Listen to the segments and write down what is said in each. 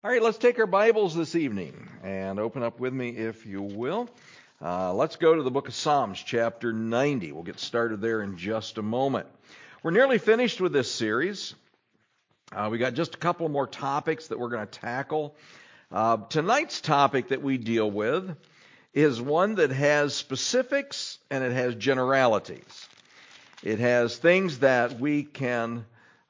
All right, let's take our Bibles this evening and open up with me, if you will. Let's go to the book of Psalms, chapter 90. We'll get started there in just a moment. We're nearly finished with this series. We got just a couple more topics that we're going to tackle. Tonight's topic that we deal with is one that has specifics and it has generalities. It has things that we can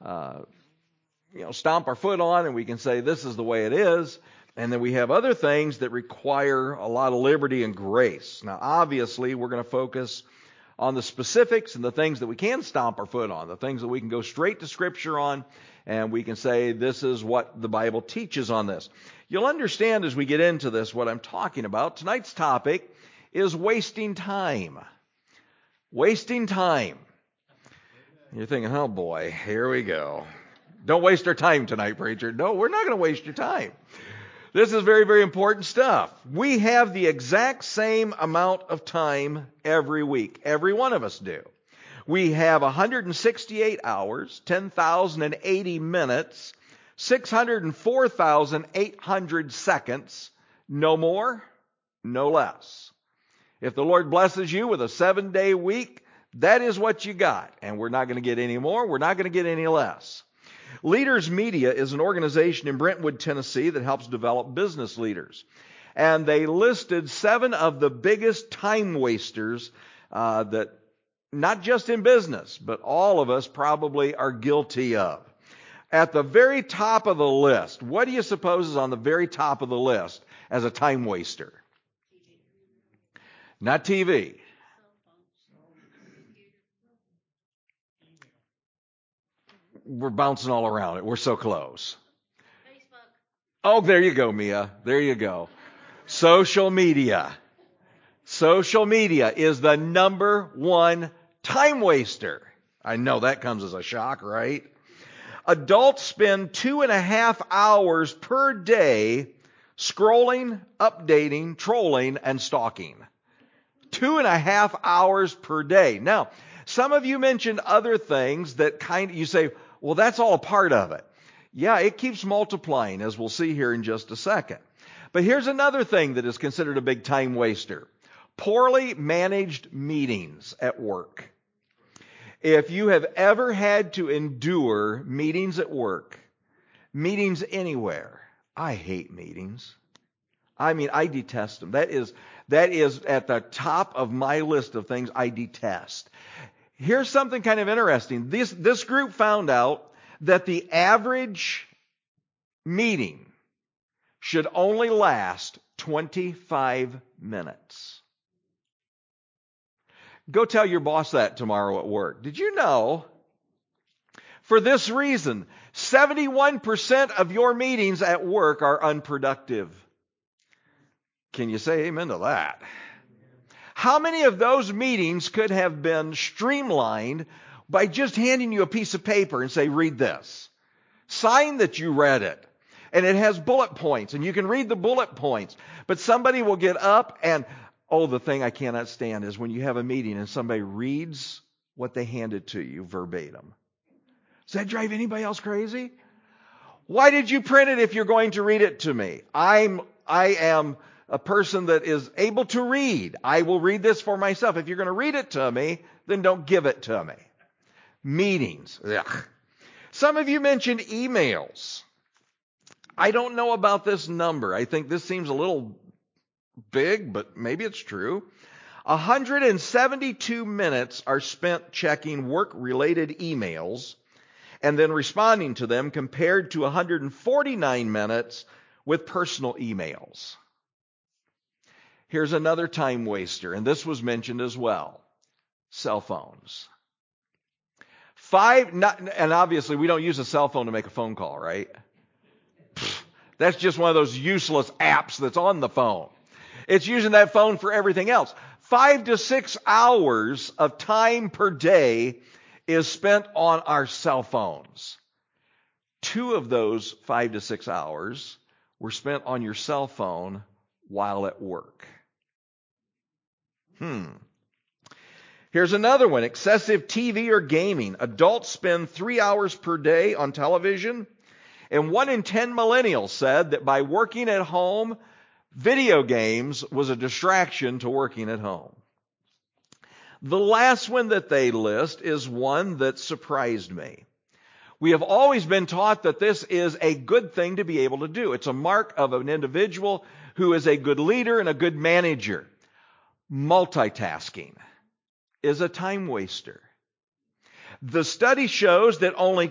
stomp our foot on and we can say this is the way it is. And then we have other things that require a lot of liberty and grace. Now, obviously, we're going to focus on the specifics and the things that we can stomp our foot on, the things that we can go straight to Scripture on, and we can say this is what the Bible teaches on this. You'll understand as we get into this what I'm talking about. Tonight's topic is wasting time. Wasting time. You're thinking, oh boy, here we go. Don't waste our time tonight, preacher. No, we're not going to waste your time. This is very, very important stuff. We have the exact same amount of time every week. Every one of us do. We have 168 hours, 10,080 minutes, 604,800 seconds. No more, no less. If the Lord blesses you with a 7-day week, that is what you got. And we're not going to get any more. We're not going to get any less. Leaders Media is an organization in Brentwood, Tennessee that helps develop business leaders. And they listed 7 of the biggest time wasters that not just in business, but all of us probably are guilty of. At the very top of the list, what do you suppose is on the very top of the list as a time waster? Not TV. We're bouncing all around it. We're so close. Facebook. Oh, there you go, Mia. There you go. Social media. Social media is the number one time waster. I know that comes as a shock, right? Adults spend 2.5 hours per day scrolling, updating, trolling, and stalking. 2.5 hours per day. Now, some of you mentioned other things that you say, well, that's all a part of it. Yeah, it keeps multiplying, as we'll see here in just a second. But here's another thing that is considered a big time waster. Poorly managed meetings at work. If you have ever had to endure meetings at work, meetings anywhere, I hate meetings. I mean, I detest them. That is at the top of my list of things I detest. Here's something kind of interesting. This group found out that the average meeting should only last 25 minutes. Go tell your boss that tomorrow at work. Did you know? For this reason, 71% of your meetings at work are unproductive. Can you say amen to that? How many of those meetings could have been streamlined by just handing you a piece of paper and say, read this. Sign that you read it. And it has bullet points, and you can read the bullet points. But somebody will get up and, the thing I cannot stand is when you have a meeting and somebody reads what they handed to you verbatim. Does that drive anybody else crazy? Why did you print it if you're going to read it to me? I am a person that is able to read. I will read this for myself. If you're going to read it to me, then don't give it to me. Meetings. Ugh. Some of you mentioned emails. I don't know about this number. I think this seems a little big, but maybe it's true. 172 minutes are spent checking work-related emails and then responding to them compared to 149 minutes with personal emails. Here's another time waster, and this was mentioned as well. Cell phones. And obviously we don't use a cell phone to make a phone call, right? That's just one of those useless apps that's on the phone. It's using that phone for everything else. 5 to 6 hours of time per day is spent on our cell phones. 2 of those 5 to 6 hours were spent on your cell phone while at work. Here's another one. Excessive TV or gaming. Adults spend 3 hours per day on television And 1 in 10 millennials said that by working at home, video games was a distraction to working at home. The last one that they list is one that surprised me. We have always been taught that this is a good thing to be able to do. It's a mark of an individual who is a good leader and a good manager. Multitasking is a time waster. The study shows that only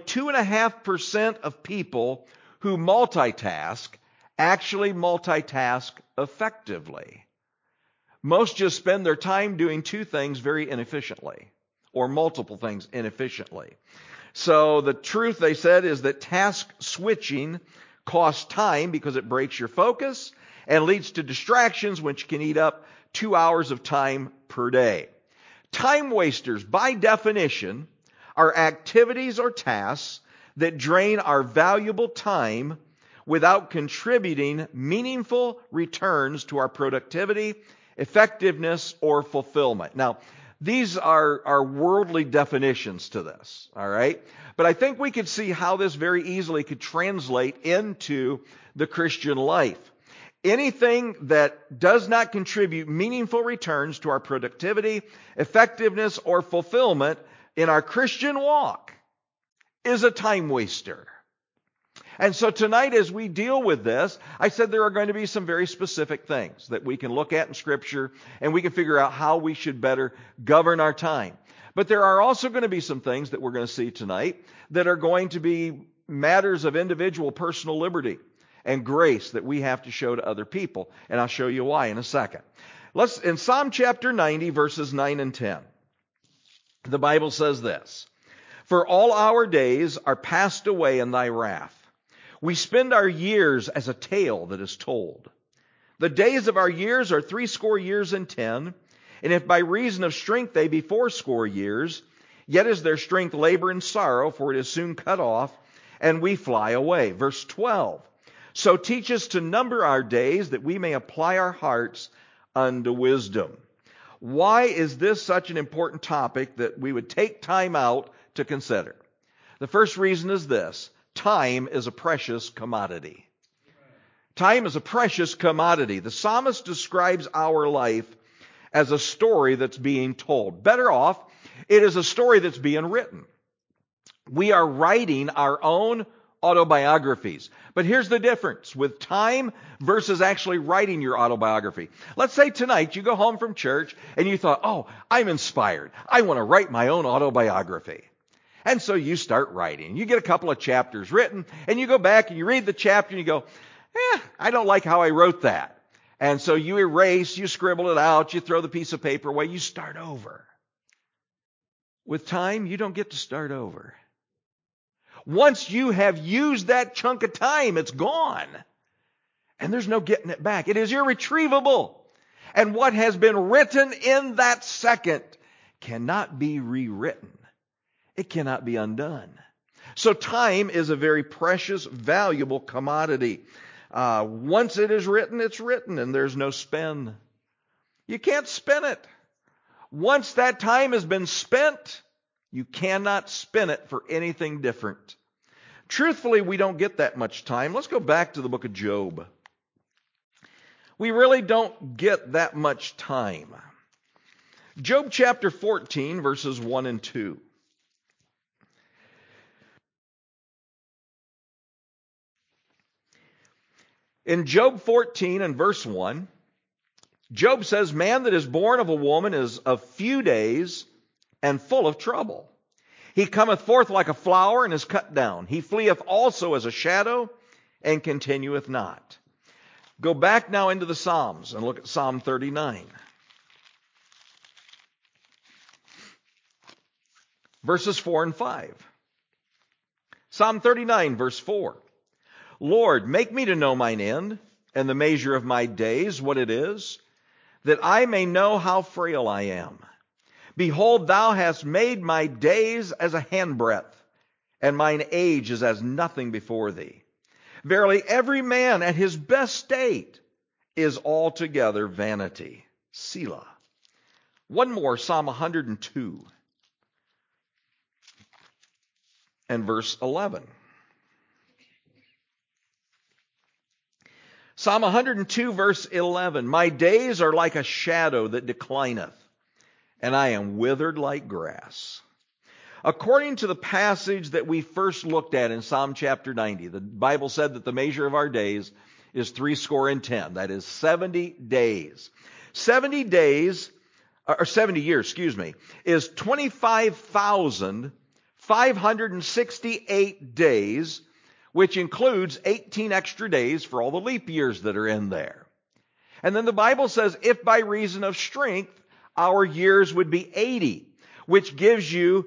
2.5% of people who multitask actually multitask effectively. Most just spend their time doing two things very inefficiently, or multiple things inefficiently. So the truth, they said, is that task switching costs time because it breaks your focus and leads to distractions, which can eat up 2 hours of time per day. Time wasters, by definition, are activities or tasks that drain our valuable time without contributing meaningful returns to our productivity, effectiveness, or fulfillment. Now, these are worldly definitions to this, all right? But I think we could see how this very easily could translate into the Christian life. Anything that does not contribute meaningful returns to our productivity, effectiveness, or fulfillment in our Christian walk is a time waster. And so tonight, as we deal with this, I said there are going to be some very specific things that we can look at in Scripture, and we can figure out how we should better govern our time. But there are also going to be some things that we're going to see tonight that are going to be matters of individual personal liberty and grace that we have to show to other people. And I'll show you why in a second. In Psalm chapter 90, verses 9 and 10, the Bible says this: "For all our days are passed away in thy wrath. We spend our years as a tale that is told. The days of our years are 80 years and 10, and if by reason of strength they be 80 years, yet is their strength labor and sorrow, for it is soon cut off, and we fly away." Verse 12, "So teach us to number our days, that we may apply our hearts unto wisdom." Why is this such an important topic that we would take time out to consider? The first reason is this: time is a precious commodity. Time is a precious commodity. The psalmist describes our life as a story that's being told. Better off, it is a story that's being written. We are writing our own autobiographies. But here's the difference with time versus actually writing your autobiography. Let's say tonight you go home from church and you thought, "Oh, I'm inspired. I want to write my own autobiography." And so you start writing. You get a couple of chapters written, and you go back and you read the chapter and you go, I don't like how I wrote that. And so you erase, you scribble it out, you throw the piece of paper away, you start over. With time, you don't get to start over. Once you have used that chunk of time, it's gone. And there's no getting it back. It is irretrievable. And what has been written in that second cannot be rewritten. It cannot be undone. So time is a very precious, valuable commodity. Once it is written, it's written, and there's no spin. You can't spin it. Once that time has been spent, you cannot spin it for anything different. Truthfully, we don't get that much time. Let's go back to the book of Job. We really don't get that much time. Job chapter 14, verses 1 and 2. In Job 14 and verse 1, Job says, "Man that is born of a woman is of few days and full of trouble. He cometh forth like a flower and is cut down. He fleeth also as a shadow and continueth not." Go back now into the Psalms and look at Psalm 39. Verses 4 and 5. Psalm 39, verse 4. "Lord, make me to know mine end, and the measure of my days, what it is, that I may know how frail I am. Behold, thou hast made my days as a handbreadth, and mine age is as nothing before thee. Verily, every man at his best state is altogether vanity." Selah. One more, Psalm 102 and verse 11. Psalm 102 verse 11, my days are like a shadow that declineth, and I am withered like grass. According to the passage that we first looked at in Psalm chapter 90, the Bible said that the measure of our days is 70. That is 70 days. 70 days, or 70 years, is 25,568 days, which includes 18 extra days for all the leap years that are in there. And then the Bible says, if by reason of strength, our years would be 80, which gives you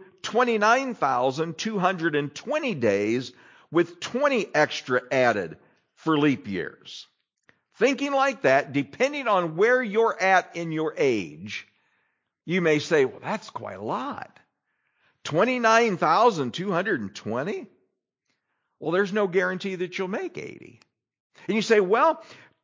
29,220 days with 20 extra added for leap years. Thinking like that, depending on where you're at in your age, you may say, well, that's quite a lot. 29,220? Well, there's no guarantee that you'll make 80. And you say, well,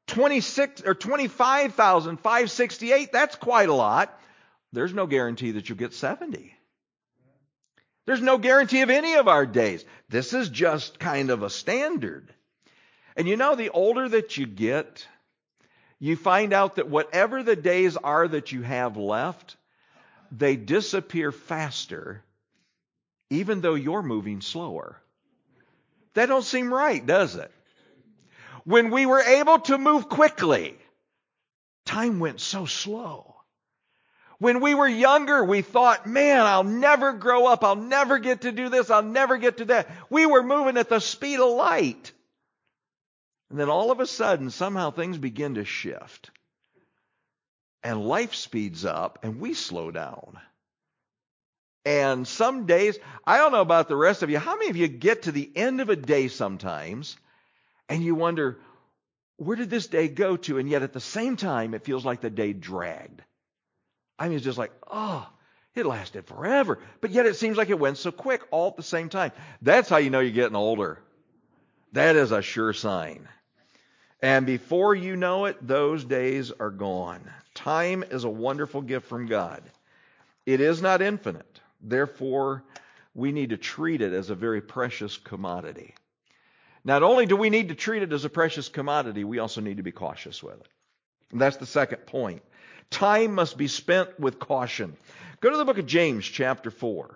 25,568, that's quite a lot. There's no guarantee that you'll get 70. There's no guarantee of any of our days. This is just kind of a standard. And you know, the older that you get, you find out that whatever the days are that you have left, they disappear faster, even though you're moving slower. That don't seem right, does it? When we were able to move quickly, time went so slow. When we were younger, we thought, man, I'll never grow up. I'll never get to do this. I'll never get to that. We were moving at the speed of light. And then all of a sudden, somehow things begin to shift. And life speeds up and we slow down. And some days, I don't know about the rest of you, how many of you get to the end of a day sometimes and you wonder, where did this day go to? And yet at the same time, it feels like the day dragged. I mean, it's just like, oh, it lasted forever. But yet it seems like it went so quick all at the same time. That's how you know you're getting older. That is a sure sign. And before you know it, those days are gone. Time is a wonderful gift from God. It is not infinite. Therefore, we need to treat it as a very precious commodity. Not only do we need to treat it as a precious commodity, we also need to be cautious with it. And that's the second point. Time must be spent with caution. Go to the book of James, chapter 4.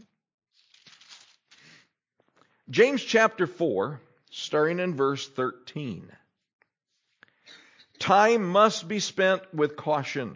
James, chapter 4, starting in verse 13. Time must be spent with caution.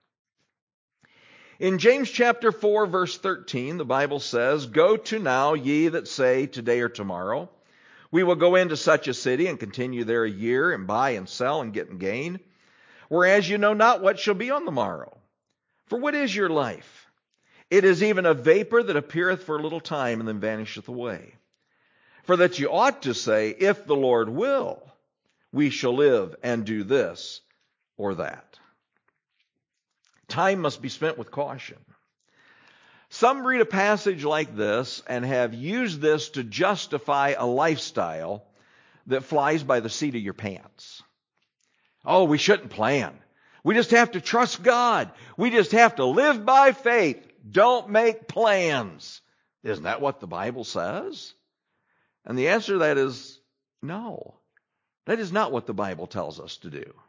In James chapter 4, verse 13, the Bible says, go to now, ye that say, today or tomorrow, we will go into such a city and continue there a year and buy and sell and get and gain. Whereas you know not what shall be on the morrow. For what is your life? It is even a vapor that appeareth for a little time and then vanisheth away. For that you ought to say, if the Lord will, we shall live and do this or that. Time must be spent with caution. Some read a passage like this and have used this to justify a lifestyle that flies by the seat of your pants. Oh, we shouldn't plan. We just have to trust God. We just have to live by faith. Don't make plans. Isn't that what the Bible says? And the answer to that is no. That is not what the Bible tells us to do.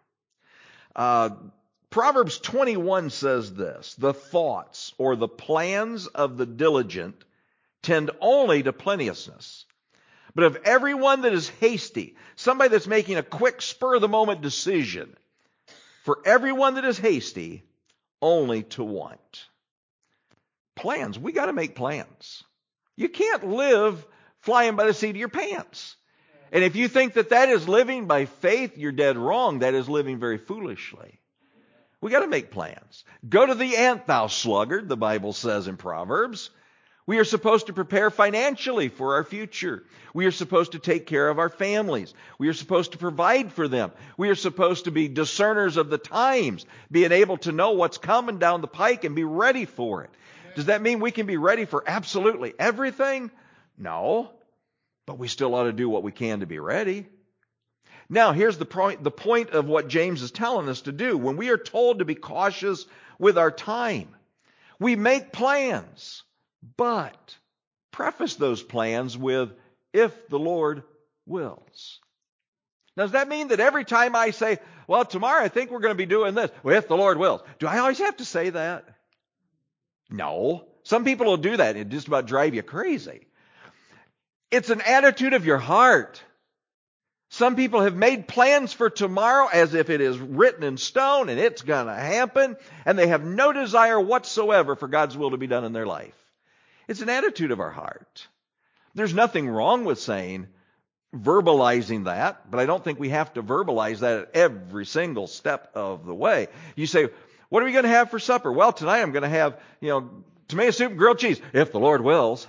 Proverbs 21 says this, the thoughts or the plans of the diligent tend only to plenteousness. But of everyone that is hasty, somebody that's making a quick spur-of-the-moment decision, for everyone that is hasty, only to want. Plans. We got to make plans. You can't live flying by the seat of your pants. And if you think that that is living by faith, you're dead wrong. That is living very foolishly. We got to make plans. Go to the ant, thou sluggard, the Bible says in Proverbs. We are supposed to prepare financially for our future. We are supposed to take care of our families. We are supposed to provide for them. We are supposed to be discerners of the times, being able to know what's coming down the pike and be ready for it. Does that mean we can be ready for absolutely everything? No, but we still ought to do what we can to be ready. Now, here's the point of what James is telling us to do. When we are told to be cautious with our time, we make plans, but preface those plans with, if the Lord wills. Does that mean that every time I say, well, tomorrow I think we're going to be doing this, well, if the Lord wills, do I always have to say that? No. Some people will do that and it just about drive you crazy. It's an attitude of your heart. Some people have made plans for tomorrow as if it is written in stone and it's going to happen, and they have no desire whatsoever for God's will to be done in their life. It's an attitude of our heart. There's nothing wrong with verbalizing that, but I don't think we have to verbalize that at every single step of the way. You say, what are we going to have for supper? Well, tonight I'm going to have, tomato soup and grilled cheese, if the Lord wills.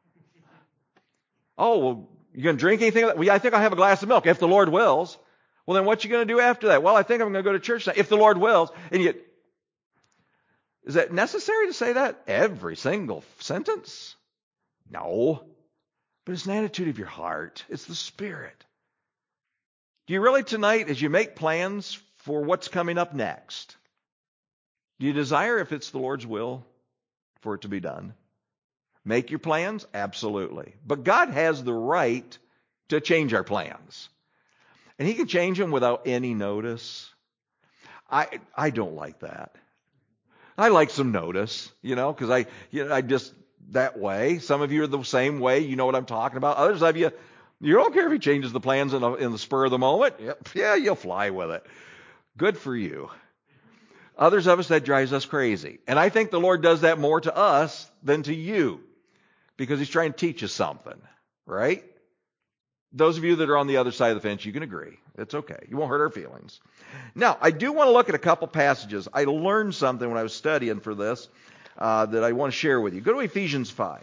Oh, well, you going to drink anything? Well, I think I'll have a glass of milk, if the Lord wills. Well, then what you going to do after that? Well, I think I'm going to go to church tonight, if the Lord wills. And yet, is that necessary to say that every single sentence? No. But it's an attitude of your heart. It's the Spirit. Do you really tonight, as you make plans for what's coming up next, do you desire, if it's the Lord's will, for it to be done? Make your plans? Absolutely. But God has the right to change our plans. And He can change them without any notice. I don't like that. I like some notice, because I just that way. Some of you are the same way. You know what I'm talking about. Others of you don't care if He changes the plans in the spur of the moment. Yeah, you'll fly with it. Good for you. Others of us, that drives us crazy. And I think the Lord does that more to us than to you, because He's trying to teach us something, right? Those of you that are on the other side of the fence, you can agree. It's okay. You won't hurt our feelings. Now, I do want to look at a couple passages. I learned something when I was studying for this that I want to share with you. Go to Ephesians 5.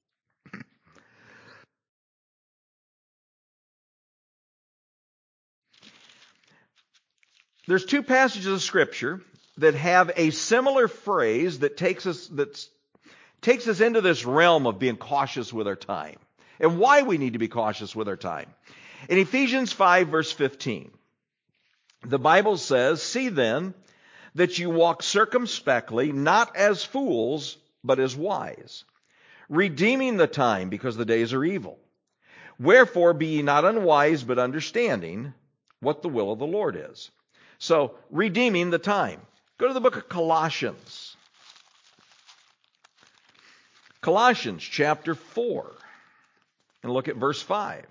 There's two passages of Scripture that have a similar phrase that takes us into this realm of being cautious with our time, and why we need to be cautious with our time. In Ephesians 5, verse 15, the Bible says, "See then that you walk circumspectly, not as fools, but as wise, redeeming the time, because the days are evil. Wherefore be ye not unwise, but understanding what the will of the Lord is." So, redeeming the time. Go to the book of Colossians. Colossians chapter 4. And look at verse 5.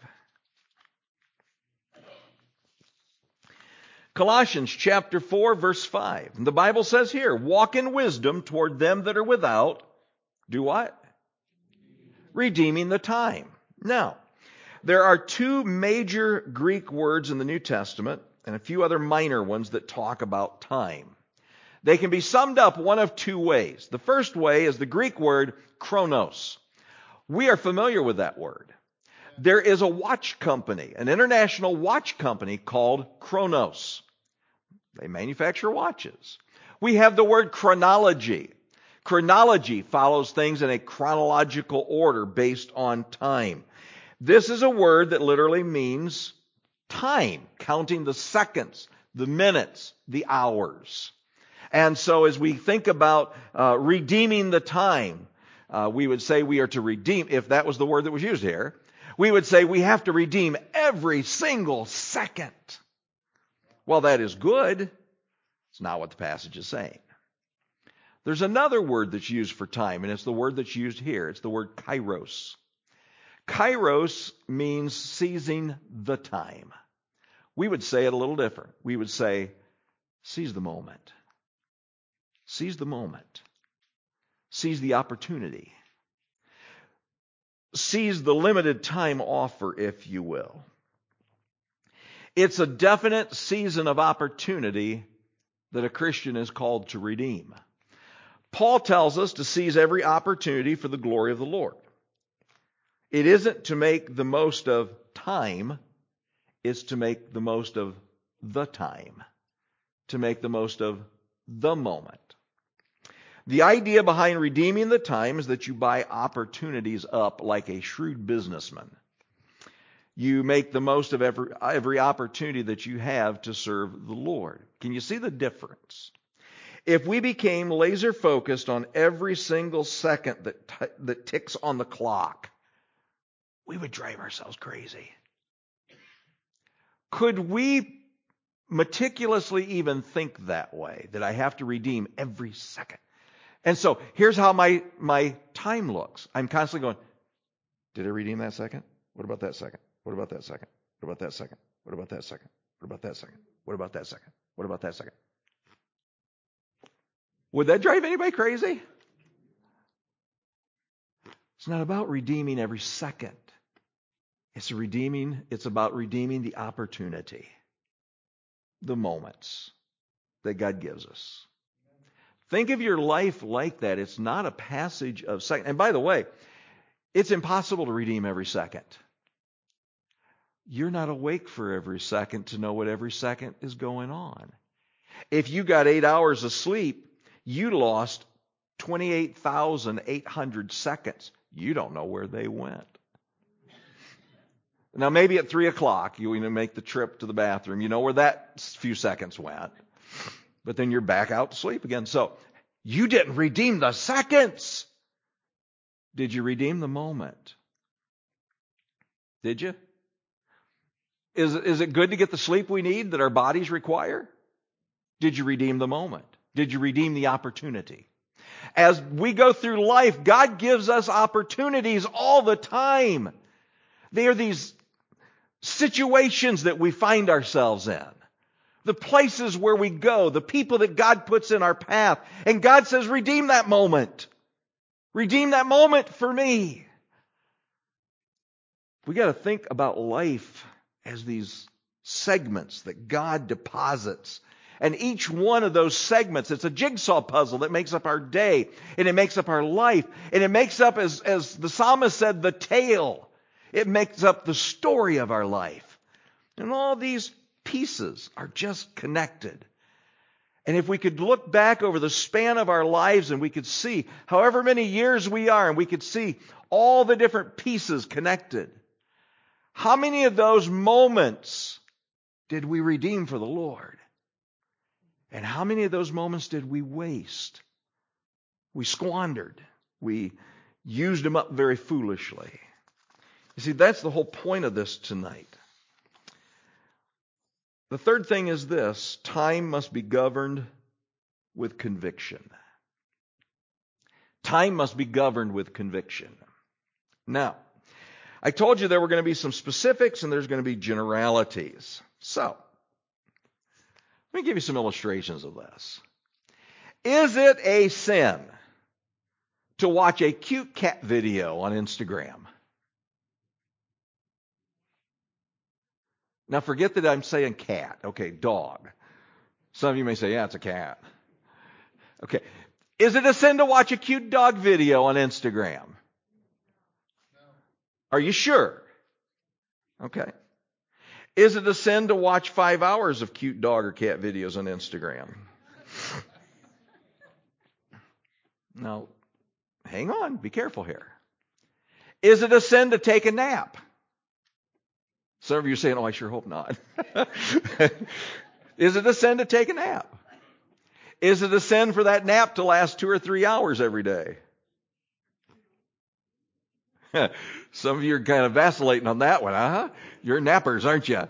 Colossians chapter 4, verse 5. And the Bible says here, "Walk in wisdom toward them that are without." Do what? Redeeming the time. Now, there are two major Greek words in the New Testament and a few other minor ones that talk about time. They can be summed up one of two ways. The first way is the Greek word chronos. We are familiar with that word. There is a watch company, an international watch company called Chronos. They manufacture watches. We have the word chronology. Chronology follows things in a chronological order based on time. This is a word that literally means time, counting the seconds, the minutes, the hours. And so as we think about redeeming the time, we would say we are to redeem, if that was the word that was used here, we would say we have to redeem every single second. Well, that is good. It's not what the passage is saying. There's another word that's used for time, and it's the word that's used here. It's the word kairos. Kairos means seizing the time. We would say it a little different. We would say, seize the moment. Seize the moment. Seize the opportunity. Seize the limited time offer, if you will. It's a definite season of opportunity that a Christian is called to redeem. Paul tells us to seize every opportunity for the glory of the Lord. It isn't to make the most of time, it's to make the most of the time, to make the most of the moment. The idea behind redeeming the time is that you buy opportunities up like a shrewd businessman. You make the most of every opportunity that you have to serve the Lord. Can you see the difference? If we became laser focused on every single second that ticks on the clock, we would drive ourselves crazy. Could we meticulously even think that way, that I have to redeem every second? And so here's how my time looks. I'm constantly going, did I redeem that second? What about that second? What about that second? What about that second? What about that second? What about that second? What about that second? What about that second? Would that drive anybody crazy? It's not about redeeming every second. It's about redeeming the opportunity, the moments that God gives us. Think of your life like that. It's not a passage of second. And by the way, it's impossible to redeem every second. You're not awake for every second to know what every second is going on. If you got 8 hours of sleep, you lost 28,800 seconds. You don't know where they went. Now, maybe at 3 o'clock, you make the trip to the bathroom. You know where that few seconds went. But then you're back out to sleep again. So you didn't redeem the seconds. Did you redeem the moment? Did you? Is it good to get the sleep we need that our bodies require? Did you redeem the moment? Did you redeem the opportunity? As we go through life, God gives us opportunities all the time. They are these situations that we find ourselves in. The places where we go, the people that God puts in our path. And God says, redeem that moment. Redeem that moment for me. We got to think about life as these segments that God deposits. And each one of those segments, it's a jigsaw puzzle that makes up our day. And it makes up our life. And it makes up, as the psalmist said, the tale. It makes up the story of our life. And all these pieces are just connected. And if we could look back over the span of our lives and we could see however many years we are and we could see all the different pieces connected, how many of those moments did we redeem for the Lord? And how many of those moments did we waste? We squandered. We used them up very foolishly. You see, that's the whole point of this tonight. The third thing is this: time must be governed with conviction. Time must be governed with conviction. Now, I told you there were going to be some specifics and there's going to be generalities. So, let me give you some illustrations of this. Is it a sin to watch a cute cat video on Instagram? Now forget that I'm saying cat. Okay, dog. Some of you may say, yeah, it's a cat. Okay. Is it a sin to watch a cute dog video on Instagram? Are you sure? Okay. Is it a sin to watch 5 hours of cute dog or cat videos on Instagram? Now, hang on. Be careful here. Is it a sin to take a nap? Some of you are saying, oh, I sure hope not. Is it a sin to take a nap? Is it a sin for that nap to last 2 or 3 hours every day? Some of you are kind of vacillating on that one, huh? You're nappers, aren't you?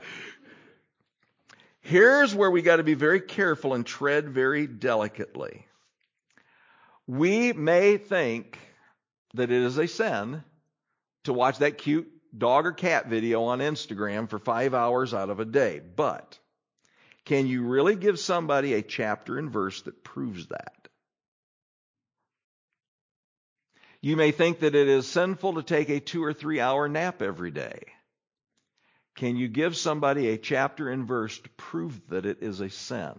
Here's where we got to be very careful and tread very delicately. We may think that it is a sin to watch that cute dog or cat video on Instagram for 5 hours out of a day. But can you really give somebody a chapter and verse that proves that? You may think that it is sinful to take a 2 or 3 hour nap every day. Can you give somebody a chapter and verse to prove that it is a sin?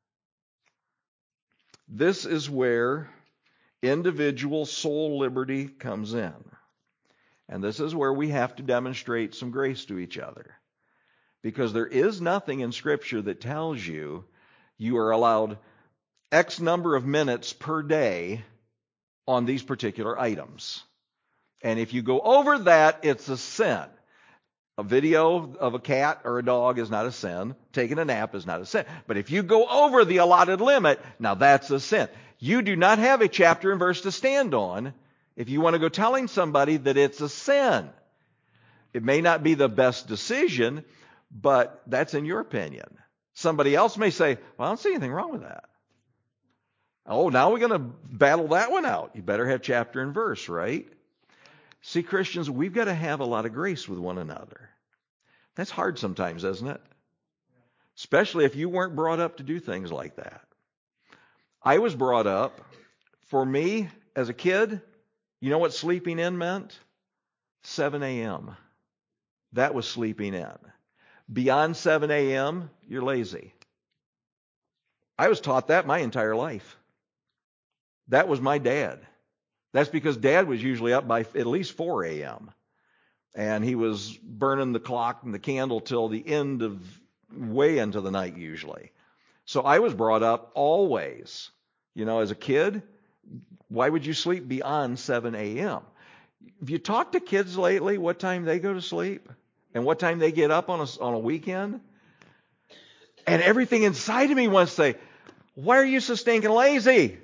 This is where individual soul liberty comes in. And this is where we have to demonstrate some grace to each other. Because there is nothing in Scripture that tells you you are allowed X number of minutes per day on these particular items. And if you go over that, it's a sin. A video of a cat or a dog is not a sin. Taking a nap is not a sin. But if you go over the allotted limit, now that's a sin. You do not have a chapter and verse to stand on if you want to go telling somebody that it's a sin. It may not be the best decision, But that's in your opinion. Somebody else may say, well, I don't see anything wrong with that. Oh, now we're going to battle that one out. You better have chapter and verse, right? See, Christians, we've got to have a lot of grace with one another. That's hard sometimes, isn't it? Especially if you weren't brought up to do things like that. I was brought up, for me, as a kid, you know what sleeping in meant? 7 a.m. That was sleeping in. Beyond 7 a.m., you're lazy. I was taught that my entire life. That was my dad. That's because Dad was usually up by at least 4 a.m. And he was burning the clock and the candle till the end of, way into the night usually. So I was brought up always, as a kid, why would you sleep beyond 7 a.m.? Have you talked to kids lately what time they go to sleep and what time they get up on a weekend? And everything inside of me wants to say, why are you so stinking lazy?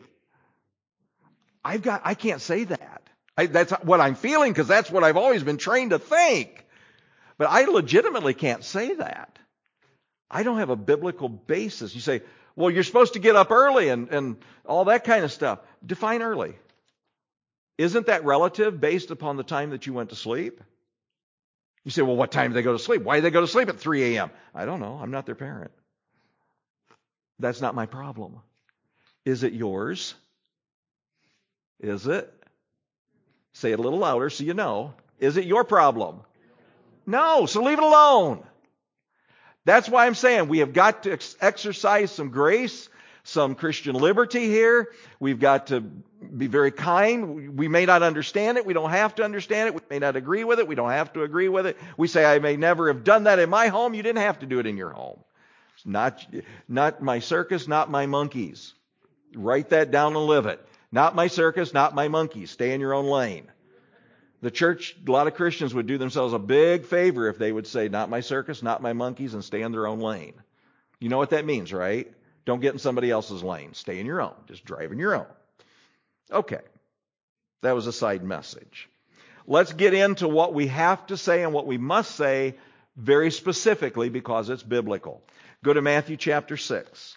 I can't say that. That's what I'm feeling because that's what I've always been trained to think. But I legitimately can't say that. I don't have a biblical basis. You say, well, you're supposed to get up early and all that kind of stuff. Define early. Isn't that relative based upon the time that you went to sleep? You say, well, what time do they go to sleep? Why do they go to sleep at 3 a.m.? I don't know. I'm not their parent. That's not my problem. Is it yours? Is it? Say it a little louder so you know. Is it your problem? No, so leave it alone. That's why I'm saying we have got to exercise some grace, some Christian liberty here. We've got to be very kind. We may not understand it. We don't have to understand it. We may not agree with it. We don't have to agree with it. We say, I may never have done that in my home. You didn't have to do it in your home. It's not my circus, not my monkeys. Write that down and live it. Not my circus, not my monkeys. Stay in your own lane. The church, a lot of Christians would do themselves a big favor if they would say, not my circus, not my monkeys, and stay in their own lane. You know what that means, right? Don't get in somebody else's lane. Stay in your own. Just drive in your own. Okay. That was a side message. Let's get into what we have to say and what we must say very specifically because it's biblical. Go to Matthew chapter 6.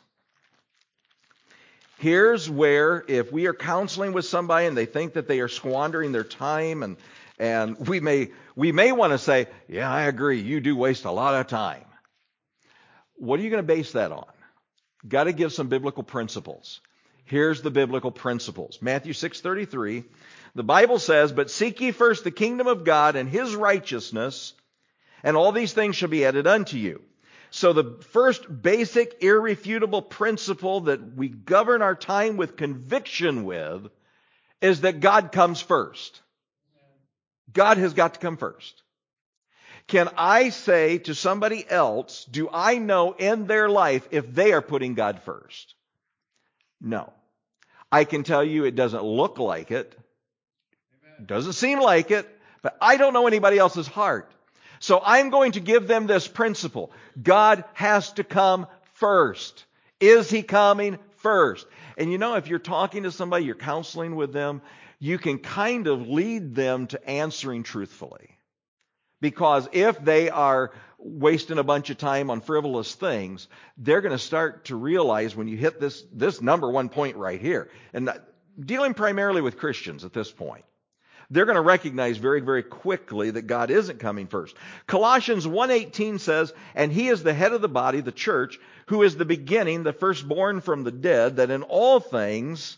Here's where, if we are counseling with somebody and they think that they are squandering their time, and we may want to say, yeah, I agree, you do waste a lot of time. What are you going to base that on? Got to give some biblical principles. Here's the biblical principles. Matthew 6:33, the Bible says, but seek ye first the kingdom of God and his righteousness, and all these things shall be added unto you. So the first basic, irrefutable principle that we govern our time with conviction with is that God comes first. God has got to come first. Can I say to somebody else, do I know in their life if they are putting God first? No. I can tell you it doesn't look like it. It doesn't seem like it, but I don't know anybody else's heart. So I'm going to give them this principle. God has to come first. Is he coming first? And if you're talking to somebody, you're counseling with them, you can kind of lead them to answering truthfully. Because if they are wasting a bunch of time on frivolous things, they're going to start to realize when you hit this number one point right here, and dealing primarily with Christians at this point, they're going to recognize very, very quickly that God isn't coming first. Colossians 1:18 says, and he is the head of the body, the church, who is the beginning, the firstborn from the dead, that in all things,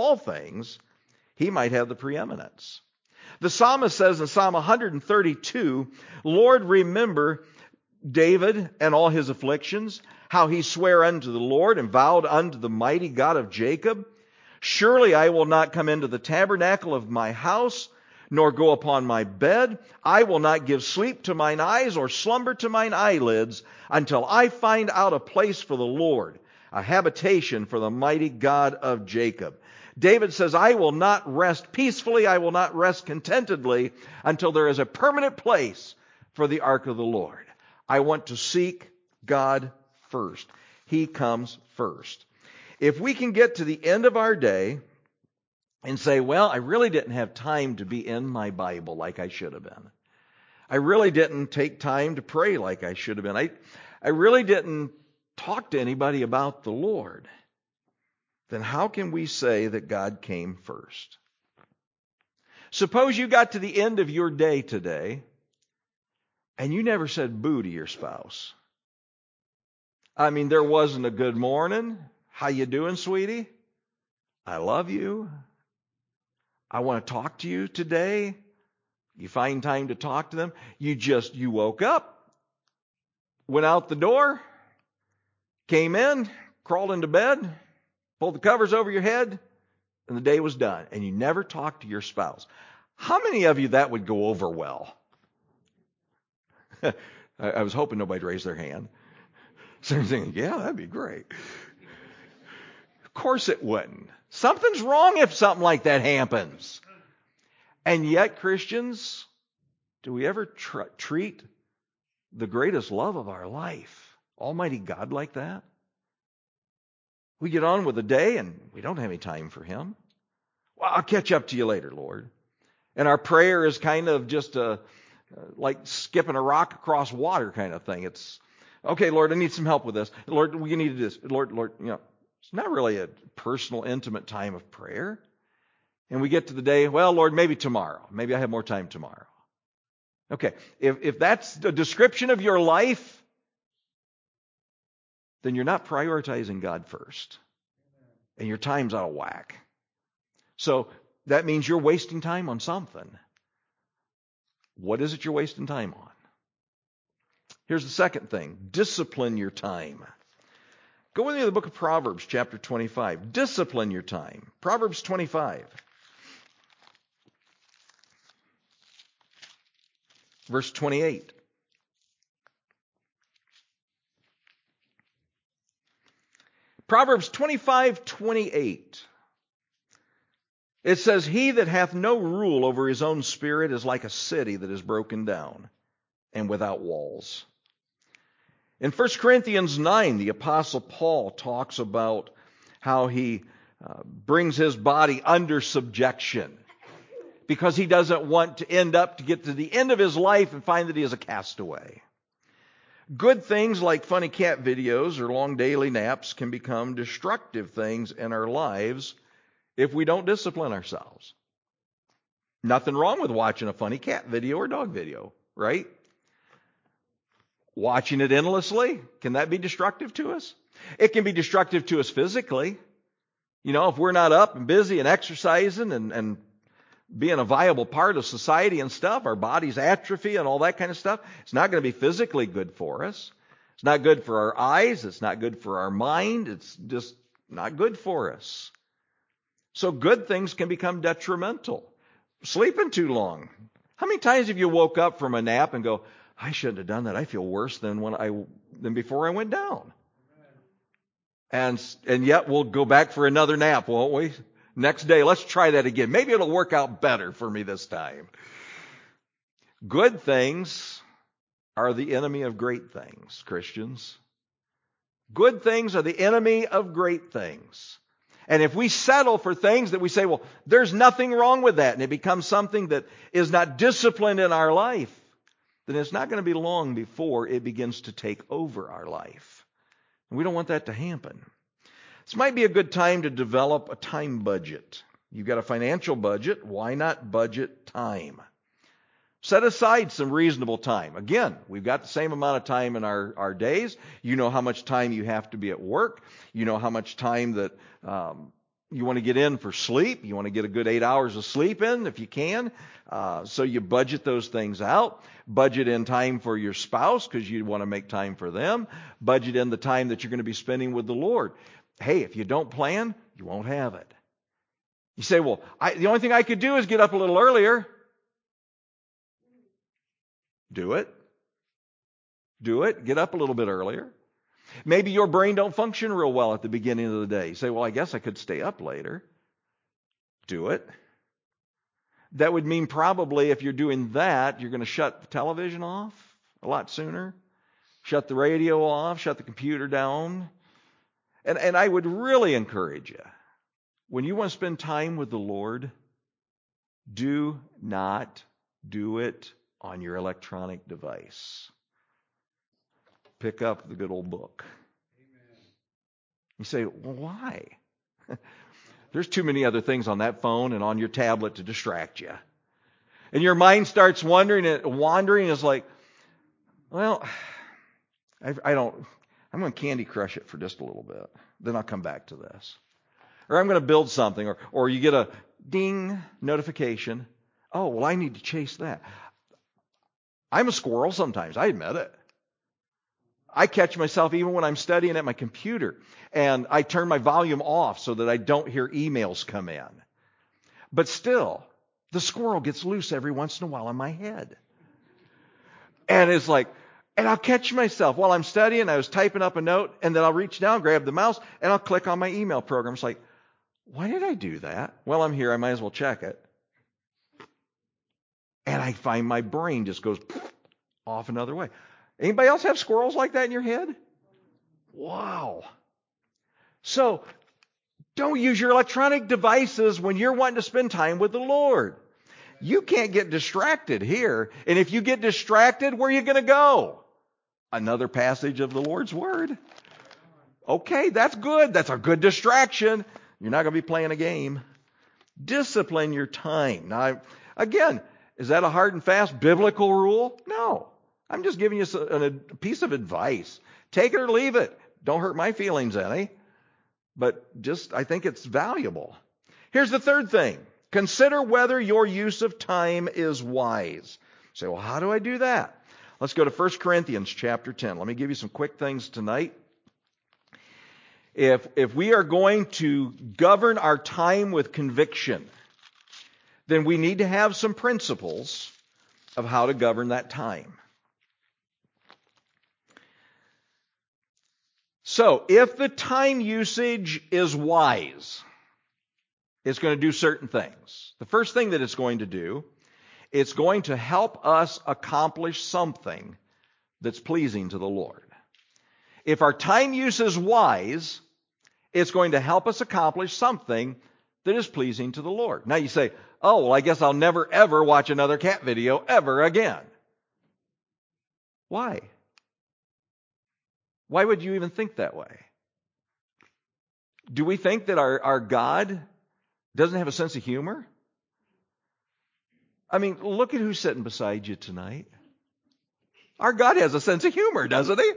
he might have the preeminence. The psalmist says in Psalm 132, Lord, remember David and all his afflictions, how he sware unto the Lord and vowed unto the mighty God of Jacob, surely I will not come into the tabernacle of my house, nor go upon my bed. I will not give sleep to mine eyes or slumber to mine eyelids until I find out a place for the Lord, a habitation for the mighty God of Jacob. David says, I will not rest peacefully, I will not rest contentedly until there is a permanent place for the ark of the Lord. I want to seek God first. He comes first. If we can get to the end of our day and say, well, I really didn't have time to be in my Bible like I should have been. I really didn't take time to pray like I should have been. I really didn't talk to anybody about the Lord. Then how can we say that God came first? Suppose you got to the end of your day today and you never said boo to your spouse. I mean, there wasn't a good morning. How you doing, sweetie? I love you. I want to talk to you today. You find time to talk to them. You woke up, went out the door, came in, crawled into bed, pulled the covers over your head, and the day was done. And you never talked to your spouse. How many of you that would go over well? I was hoping nobody'd raise their hand. So you're thinking, yeah, that'd be great. Of course it wouldn't. Something's wrong if something like that happens. And yet, Christians, do we ever treat the greatest love of our life, Almighty God, like that? We get on with the day and we don't have any time for Him. Well, I'll catch up to you later, Lord. And our prayer is kind of just like skipping a rock across water kind of thing. It's, okay, Lord, I need some help with this. Lord, we need this. Lord, it's not really a personal, intimate time of prayer. And we get to the day, well, Lord, maybe tomorrow. Maybe I have more time tomorrow. Okay, if that's the description of your life, then you're not prioritizing God first. And your time's out of whack. So that means you're wasting time on something. What is it you're wasting time on? Here's the second thing. Discipline your time. Go with me to the book of Proverbs, chapter 25. Discipline your time. Proverbs 25. Verse 28. Proverbs 25:28. It says, "He that hath no rule over his own spirit is like a city that is broken down and without walls." In 1 Corinthians 9, the Apostle Paul talks about how he brings his body under subjection because he doesn't want to get to the end of his life and find that he is a castaway. Good things like funny cat videos or long daily naps can become destructive things in our lives if we don't discipline ourselves. Nothing wrong with watching a funny cat video or dog video, right? Watching it endlessly, can that be destructive to us? It can be destructive to us physically. You know, if we're not up and busy and exercising and being a viable part of society and stuff, our bodies atrophy and all that kind of stuff, it's not going to be physically good for us. It's not good for our eyes. It's not good for our mind. It's just not good for us. So good things can become detrimental. Sleeping too long. How many times have you woke up from a nap and go, I shouldn't have done that. I feel worse than before I went down. And yet we'll go back for another nap, won't we? Next day, let's try that again. Maybe it'll work out better for me this time. Good things are the enemy of great things, Christians. Good things are the enemy of great things. And if we settle for things that we say, well, there's nothing wrong with that, and it becomes something that is not disciplined in our life, then it's not going to be long before it begins to take over our life. And we don't want that to happen. This might be a good time to develop a time budget. You've got a financial budget. Why not budget time? Set aside some reasonable time. Again, we've got the same amount of time in our days. You know how much time you have to be at work. You know how much time that you want to get in for sleep. You want to get a good 8 hours of sleep in if you can. So you budget those things out. Budget in time for your spouse because you want to make time for them. Budget in the time that you're going to be spending with the Lord. Hey, if you don't plan, you won't have it. You say, well, the only thing I could do is get up a little earlier. Do it. Do it. Get up a little bit earlier. Maybe your brain don't function real well at the beginning of the day. You say, well, I guess I could stay up later. Do it. That would mean probably if you're doing that, you're going to shut the television off a lot sooner. Shut the radio off. Shut the computer down. And I would really encourage you, when you want to spend time with the Lord, do not do it on your electronic device. Pick up the good old book. You say, well, why? There's too many other things on that phone and on your tablet to distract you. And your mind starts wandering. It's like, well, I'm going to Candy Crush it for just a little bit. Then I'll come back to this. Or I'm going to build something. Or you get a ding notification. Oh, well, I need to chase that. I'm a squirrel sometimes. I admit it. I catch myself even when I'm studying at my computer, and I turn my volume off so that I don't hear emails come in. But still, the squirrel gets loose every once in a while in my head. And it's like, and I'll catch myself while I'm studying. I was typing up a note, and then I'll reach down, grab the mouse, and I'll click on my email program. It's like, why did I do that? Well, I'm here. I might as well check it. And I find my brain just goes off another way. Anybody else have squirrels like that in your head? Wow. So, don't use your electronic devices when you're wanting to spend time with the Lord. You can't get distracted here. And if you get distracted, where are you going to go? Another passage of the Lord's Word. Okay, that's good. That's a good distraction. You're not going to be playing a game. Discipline your time. Now, again, is that a hard and fast biblical rule? No. I'm just giving you a piece of advice. Take it or leave it. Don't hurt my feelings any. But I think it's valuable. Here's the third thing. Consider whether your use of time is wise. You say, well, how do I do that? Let's go to 1 Corinthians chapter 10. Let me give you some quick things tonight. If we are going to govern our time with conviction, then we need to have some principles of how to govern that time. So, if the time usage is wise, it's going to do certain things. The first thing that it's going to do, it's going to help us accomplish something that's pleasing to the Lord. If our time use is wise, it's going to help us accomplish something that is pleasing to the Lord. Now you say, oh, well, I guess I'll never ever watch another cat video ever again. Why? Why would you even think that way? Do we think that our God doesn't have a sense of humor? I mean, look at who's sitting beside you tonight. Our God has a sense of humor, doesn't he?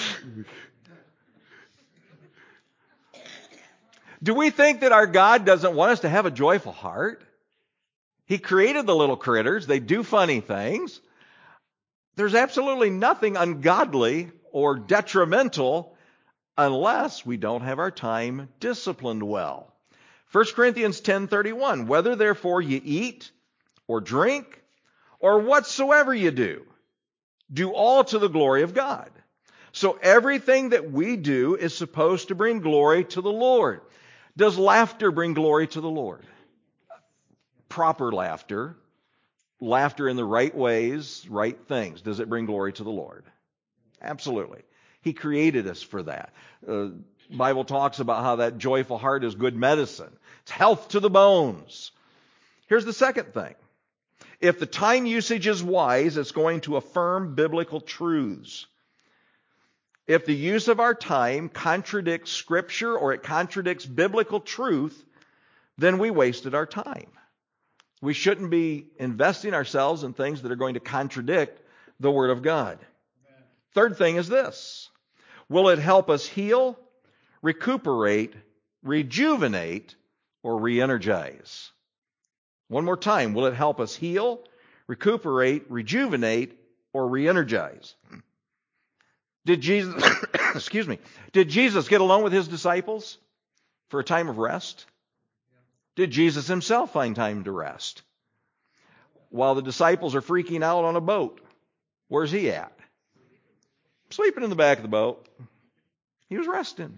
Do we think that our God doesn't want us to have a joyful heart? He created the little critters. They do funny things. There's absolutely nothing ungodly or detrimental unless we don't have our time disciplined well. 1 Corinthians 10:31, whether therefore you eat or drink or whatsoever you do all to the glory of God. So everything that we do is supposed to bring glory to the Lord. Does laughter bring glory to the Lord? Proper laughter in the right ways, right things. Does it bring glory to the Lord? Absolutely. He created us for that. Bible talks about how that joyful heart is good medicine. It's health to the bones. Here's the second thing. If the time usage is wise, it's going to affirm biblical truths. If the use of our time contradicts Scripture or it contradicts biblical truth, then we wasted our time. We shouldn't be investing ourselves in things that are going to contradict the Word of God. Amen. Third thing is this. Will it help us heal, recuperate, rejuvenate, or re-energize? One more time. Will it help us heal, recuperate, rejuvenate, or re-energize? Did Jesus, did Jesus get along with his disciples for a time of rest? Did Jesus himself find time to rest? While the disciples are freaking out on a boat, where's he at? Sleeping in the back of the boat. He was resting.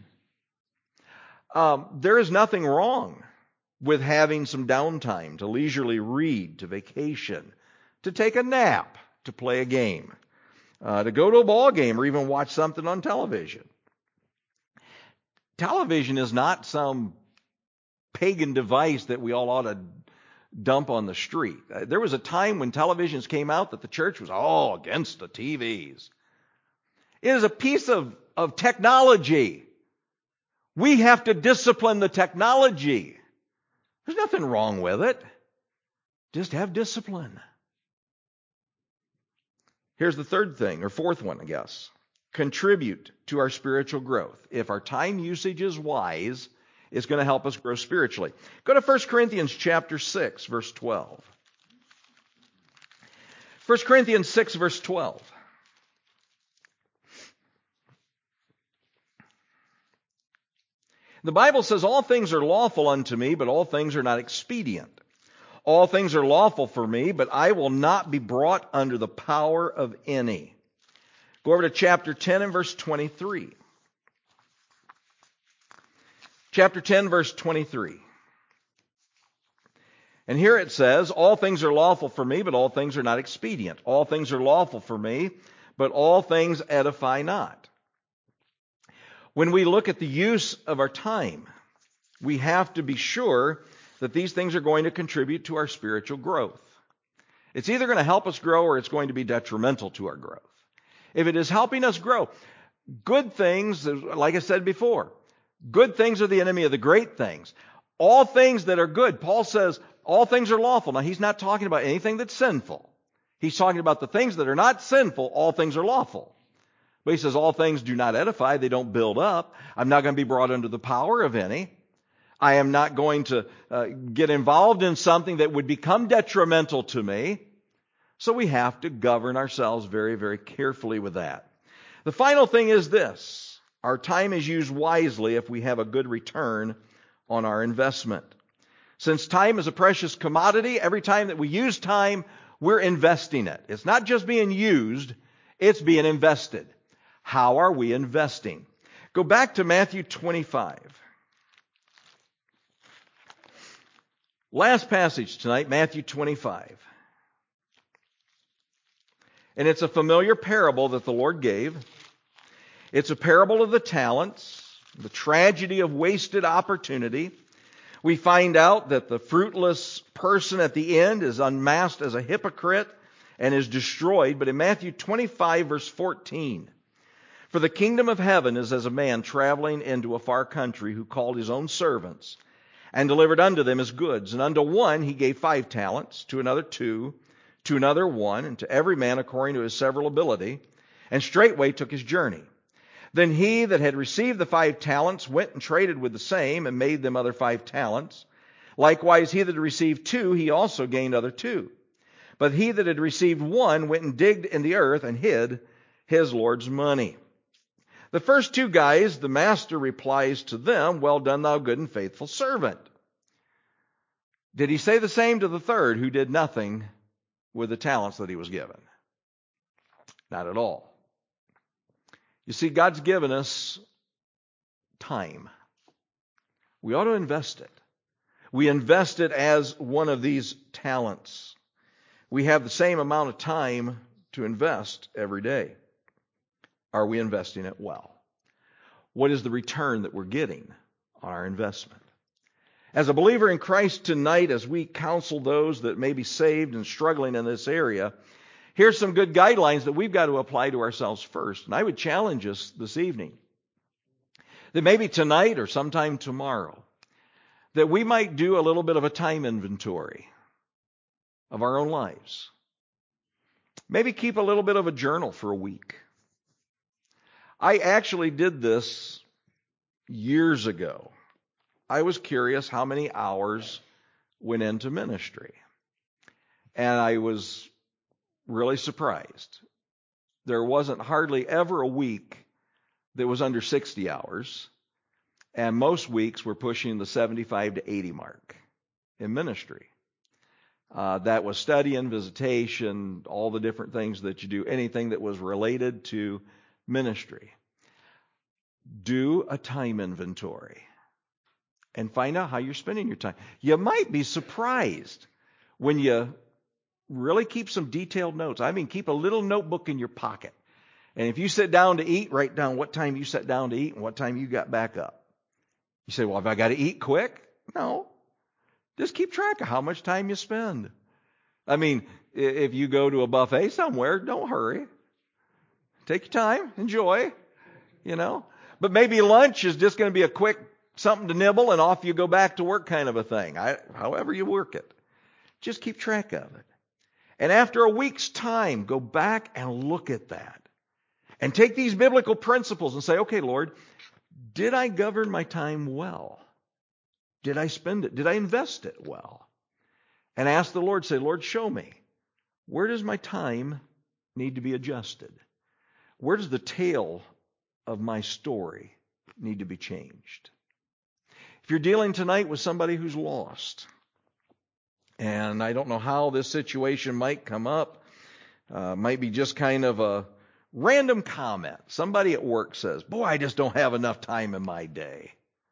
There is nothing wrong with having some downtime to leisurely read, to vacation, to take a nap, to play a game, to go to a ball game or even watch something on television. Television is not some pagan device that we all ought to dump on the street. There was a time when televisions came out that the church was all against the TVs. It is a piece of technology. We have to discipline the technology. There's nothing wrong with it. Just have discipline. Here's the third thing, or fourth one, I guess. Contribute to our spiritual growth. If our time usage is wise, it's going to help us grow spiritually. Go to 1 Corinthians chapter 6, verse 12. 1 Corinthians 6, verse 12. The Bible says, all things are lawful unto me, but all things are not expedient. All things are lawful for me, but I will not be brought under the power of any. Go over to chapter 10 and verse 23. Chapter 10, verse 23. And here it says, all things are lawful for me, but all things are not expedient. All things are lawful for me, but all things edify not. When we look at the use of our time, we have to be sure that these things are going to contribute to our spiritual growth. It's either going to help us grow or it's going to be detrimental to our growth. If it is helping us grow, good things, like I said before, good things are the enemy of the great things. All things that are good, Paul says, all things are lawful. Now, he's not talking about anything that's sinful. He's talking about the things that are not sinful, all things are lawful. But he says all things do not edify, they don't build up. I'm not going to be brought under the power of any. I am not going to get involved in something that would become detrimental to me. So we have to govern ourselves very, very carefully with that. The final thing is this. Our time is used wisely if we have a good return on our investment. Since time is a precious commodity, every time that we use time, we're investing it. It's not just being used, it's being invested. How are we investing? Go back to Matthew 25. Last passage tonight, Matthew 25. And it's a familiar parable that the Lord gave. It's a parable of the talents, the tragedy of wasted opportunity. We find out that the fruitless person at the end is unmasked as a hypocrite and is destroyed. But in Matthew 25, verse 14, for the kingdom of heaven is as a man traveling into a far country who called his own servants and delivered unto them his goods. And unto one he gave 5 talents, to another 2, to another 1, and to every man according to his several ability, and straightway took his journey. Then he that had received the 5 talents went and traded with the same, and made them other 5 talents. Likewise he that had received 2, he also gained other 2. But he that had received 1 went and digged in the earth and hid his Lord's money. The first 2 guys, the master replies to them, well done, thou good and faithful servant. Did he say the same to the third, who did nothing with the talents that he was given? Not at all. You see, God's given us time. We ought to invest it. We invest it as one of these talents. We have the same amount of time to invest every day. Are we investing it well? What is the return that we're getting on our investment? As a believer in Christ tonight, as we counsel those that may be saved and struggling in this area, here's some good guidelines that we've got to apply to ourselves first. And I would challenge us this evening that maybe tonight or sometime tomorrow, that we might do a little bit of a time inventory of our own lives. Maybe keep a little bit of a journal for a week. I actually did this years ago. I was curious how many hours went into ministry. And I was really surprised. There wasn't hardly ever a week that was under 60 hours. And most weeks were pushing the 75 to 80 mark in ministry. That was study and visitation, all the different things that you do, anything that was related to ministry. Do a time inventory and find out how you're spending your time. You might be surprised when you really keep some detailed notes. I mean, keep a little notebook in your pocket. And if you sit down to eat, write down what time you sat down to eat and what time you got back up. You say, well, have I got to eat quick? No. Just keep track of how much time you spend. I mean, if you go to a buffet somewhere, don't hurry. Take your time, enjoy, But maybe lunch is just going to be a quick something to nibble and off you go back to work kind of a thing. However you work it. Just keep track of it. And after a week's time, go back and look at that. And take these biblical principles and say, okay, Lord, did I govern my time well? Did I spend it? Did I invest it well? And ask the Lord, say, Lord, show me. Where does my time need to be adjusted? Where does the tale of my story need to be changed? If you're dealing tonight with somebody who's lost, and I don't know how this situation might come up, might be just kind of a random comment. Somebody at work says, boy, I just don't have enough time in my day.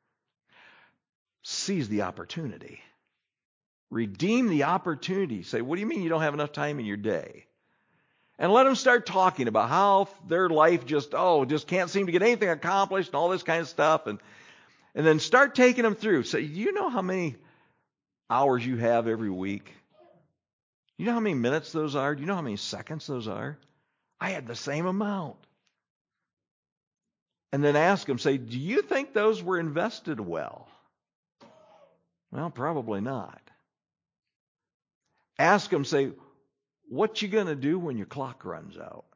Seize the opportunity. Redeem the opportunity. Say, what do you mean you don't have enough time in your day? And let them start talking about how their life just can't seem to get anything accomplished and all this kind of stuff. And then start taking them through. Say, do you know how many hours you have every week? You know how many minutes those are? Do you know how many seconds those are? I had the same amount. And then ask them, say, do you think those were invested well? Well, probably not. Ask them, say, what you going to do when your clock runs out?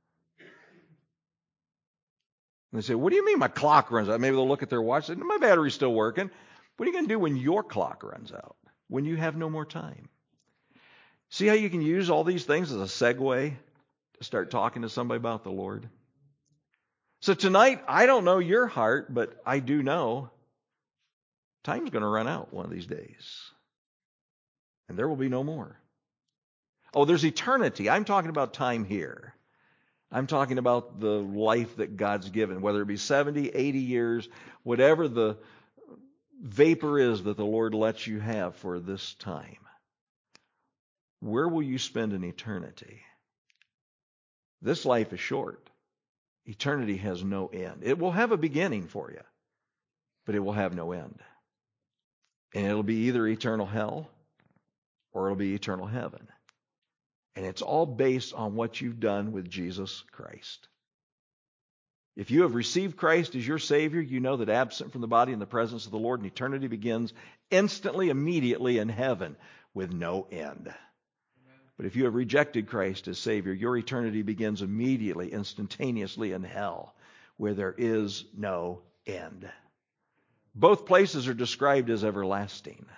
And they say, what do you mean my clock runs out? Maybe they'll look at their watch and say, my battery's still working. What are you going to do when your clock runs out? When you have no more time? See how you can use all these things as a segue to start talking to somebody about the Lord? So tonight, I don't know your heart, but I do know time's going to run out one of these days. And there will be no more. Oh, there's eternity. I'm talking about time here. I'm talking about the life that God's given, whether it be 70, 80 years, whatever the vapor is that the Lord lets you have for this time. Where will you spend an eternity? This life is short. Eternity has no end. It will have a beginning for you, but it will have no end. And it'll be either eternal hell or it'll be eternal heaven. And it's all based on what you've done with Jesus Christ. If you have received Christ as your Savior, you know that absent from the body and the presence of the Lord, and eternity begins instantly, immediately in heaven with no end. But if you have rejected Christ as Savior, your eternity begins immediately, instantaneously in hell, where there is no end. Both places are described as everlasting.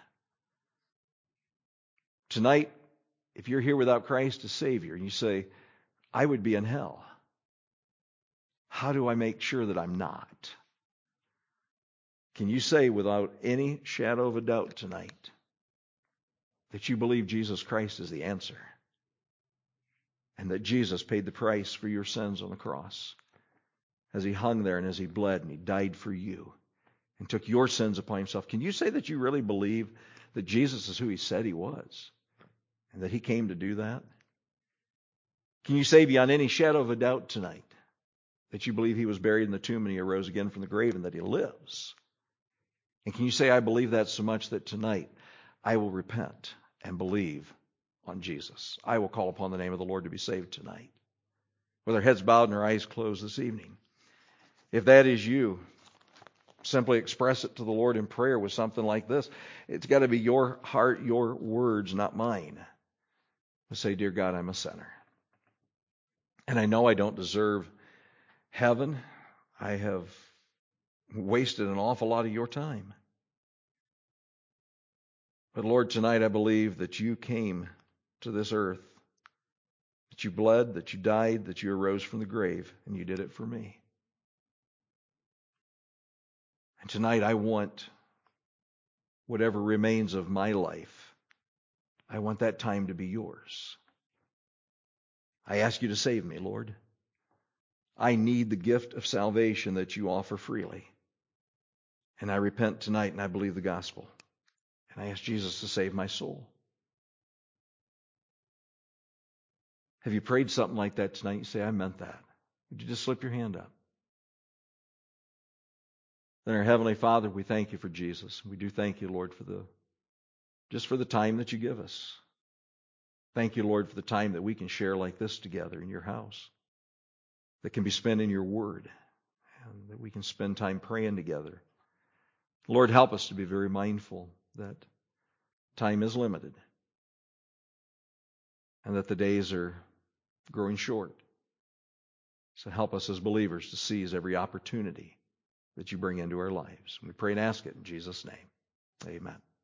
Tonight, if you're here without Christ as Savior, and you say, I would be in hell, how do I make sure that I'm not? Can you say without any shadow of a doubt tonight that you believe Jesus Christ is the answer? And that Jesus paid the price for your sins on the cross as He hung there and as He bled and He died for you and took your sins upon Himself. Can you say that you really believe that Jesus is who He said He was and that He came to do that? Can you say beyond any shadow of a doubt tonight that you believe He was buried in the tomb and He arose again from the grave and that He lives? And can you say, I believe that so much that tonight I will repent and believe on Jesus. I will call upon the name of the Lord to be saved tonight. With our heads bowed and our eyes closed this evening. If that is you, simply express it to the Lord in prayer with something like this. It's got to be your heart, your words, not mine. Say, dear God, I'm a sinner. And I know I don't deserve heaven. I have wasted an awful lot of your time. But Lord, tonight I believe that you came to this earth, that you bled, that you died, that you arose from the grave, and you did it for me. And tonight I want whatever remains of my life, I want that time to be yours. I ask you to save me, Lord. I need the gift of salvation that you offer freely. And I repent tonight and I believe the gospel. And I ask Jesus to save my soul. Have you prayed something like that tonight? You say, I meant that. Would you just slip your hand up? Then our Heavenly Father, we thank you for Jesus. We do thank you, Lord, for the just for the time that you give us. Thank you, Lord, for the time that we can share like this together in your house, that can be spent in your word, and that we can spend time praying together. Lord, help us to be very mindful that time is limited and that the days are growing short. So help us as believers to seize every opportunity that you bring into our lives. We pray and ask it in Jesus' name. Amen.